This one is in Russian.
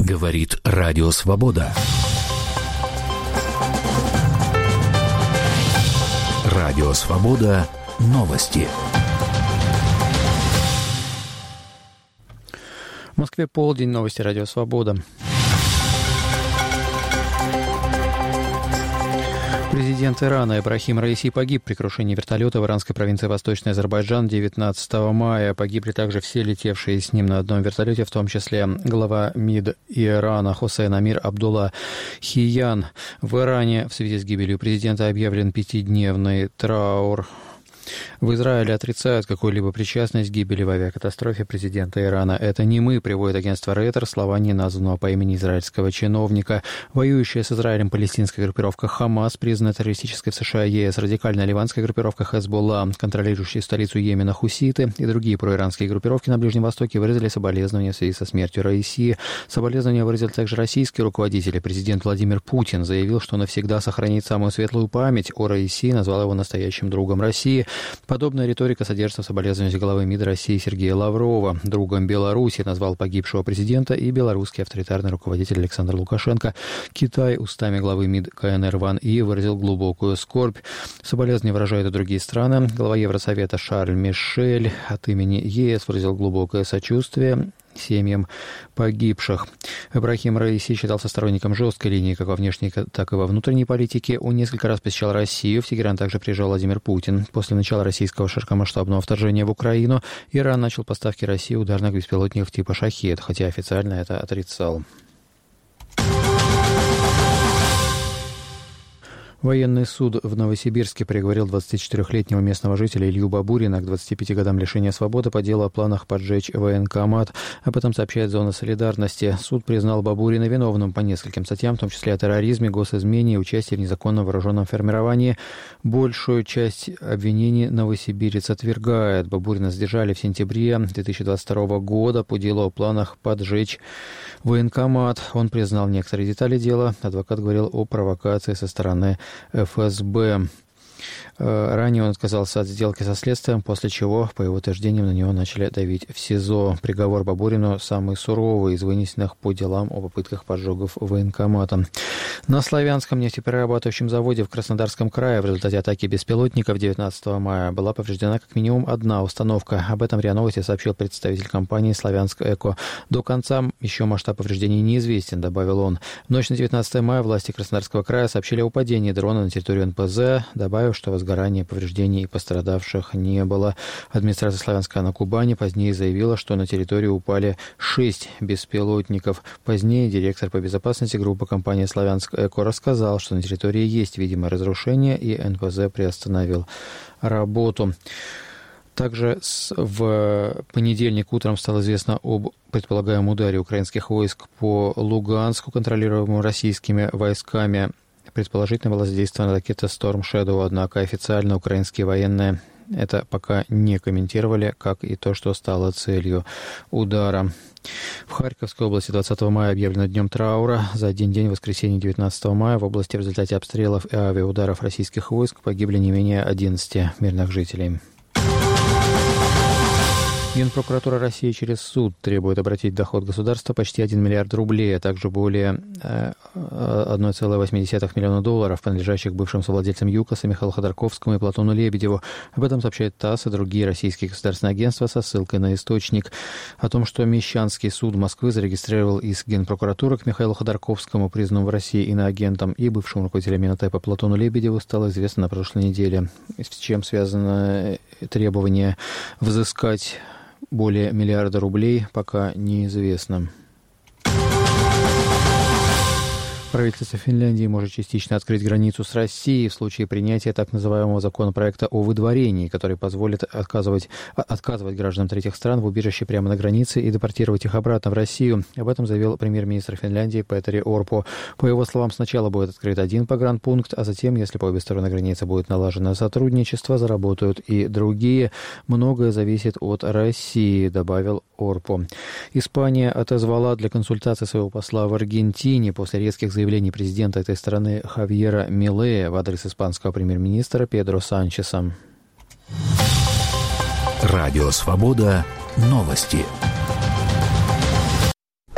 Говорит Радио Свобода. Радио Свобода. Новости. В Москве полдень. Новости Радио Свобода. Президент Ирана Ибрахим Раиси погиб при крушении вертолета в иранской провинции Восточный Азербайджан 19 мая. Погибли также все летевшие с ним на одном вертолете, в том числе глава МИД Ирана Хусейн Амир Абдулла Хиян. В Иране в связи с гибелью президента объявлен 5-дневный траур. В Израиле отрицают какую-либо причастность к гибели в авиакатастрофе президента Ирана. «Это не мы», приводит агентство Рейтер слова неназванного по имени израильского чиновника. Воюющая с Израилем палестинская группировка «Хамас», признанная террористической в США и ЕС, радикальная ливанская группировка «Хезболла», контролирующая столицу Йемена хуситы и другие проиранские группировки на Ближнем Востоке выразили соболезнования в связи со смертью Раиси. Соболезнования выразили также российские руководители. Президент Владимир Путин заявил, что навсегда сохранит самую светлую память о Раиси, назвал его настоящим другом России. Подобная риторика содержится в соболезновании главы МИД России Сергея Лаврова. Другом Беларуси назвал погибшего президента и белорусский авторитарный руководитель Александр Лукашенко. Китай устами главы МИД КНР Ван И выразил глубокую скорбь. Соболезнования выражают и другие страны. Глава Евросовета Шарль Мишель от имени ЕС выразил глубокое сочувствие семьям погибших. Ибрахим Раиси считался сторонником жесткой линии как во внешней, так и во внутренней политике. Он несколько раз посещал Россию. В Тегеран также приезжал Владимир Путин. После начала российского широкомасштабного вторжения в Украину Иран начал поставки России ударных беспилотников типа «Шахед», хотя официально это отрицал. Военный суд в Новосибирске приговорил 24-летнего местного жителя Илью Бабурина к 25 годам лишения свободы по делу о планах поджечь военкомат. Об этом сообщает «Зона солидарности». Суд признал Бабурина виновным по нескольким статьям, в том числе о терроризме, госизмене и участии в незаконном вооруженном формировании. Большую часть обвинений новосибирец отвергает. Бабурина задержали в сентябре 2022 года по делу о планах поджечь военкомат. Он признал некоторые детали дела. Адвокат говорил о провокации со стороны ФСБ. Ранее он отказался от сделки со следствием, после чего, по его утверждениям, на него начали давить в СИЗО. Приговор Бабурину самый суровый из вынесенных по делам о попытках поджогов военкомата. На Славянском нефтеперерабатывающем заводе в Краснодарском крае в результате атаки беспилотников 19 мая была повреждена как минимум одна установка. Об этом РИА Новости сообщил представитель компании «Славянск Эко». До конца еще масштаб повреждений неизвестен, добавил он. В ночь на 19 мая власти Краснодарского края сообщили о падении дрона на территорию НПЗ, добавив, что возгорания, повреждений и пострадавших не было. Администрация Славянска на Кубани позднее заявила, что на территорию упали 6 беспилотников. Позднее директор по безопасности группы компании «Славянск Эко» рассказал, что на территории есть видимое разрушение, и НПЗ приостановил работу. Также в понедельник утром стало известно об предполагаемом ударе украинских войск по Луганску, контролируемому российскими войсками. Предположительно была задействована ракета Storm Shadow, однако официально украинские военные это пока не комментировали, как и то, что стало целью удара. В Харьковской области 20 мая объявлено днем траура. За один день, в воскресенье 19 мая, в области в результате обстрелов и авиаударов российских войск погибли не менее 11 мирных жителей. Генпрокуратура России через суд требует обратить в доход государства почти 1 миллиард рублей, а также более 1,8 миллиона долларов, принадлежащих бывшим совладельцам ЮКОСа Михаилу Ходорковскому и Платону Лебедеву. Об этом сообщает ТАСС и другие российские государственные агентства со ссылкой на источник. О том, что Мещанский суд Москвы зарегистрировал иск Генпрокуратуры к Михаилу Ходорковскому, признанному в России иноагентом, и бывшему руководителю Минотепа Платону Лебедеву, стало известно на прошлой неделе. С чем связано требование взыскать более миллиарда рублей, пока неизвестно. Правительство Финляндии может частично открыть границу с Россией в случае принятия так называемого законопроекта о выдворении, который позволит отказывать гражданам третьих стран в убежище прямо на границе и депортировать их обратно в Россию. Об этом заявил премьер-министр Финляндии Петери Орпо. По его словам, сначала будет открыт один погранпункт, а затем, если по обе стороны границы будет налажено сотрудничество, заработают и другие. Многое зависит от России, добавил Орпо. Испания отозвала для консультации своего посла в Аргентине после резких заявлений президента этой страны Хавьера Милея в адрес испанского премьер-министра Педро Санчеса. Радио Свобода. Новости.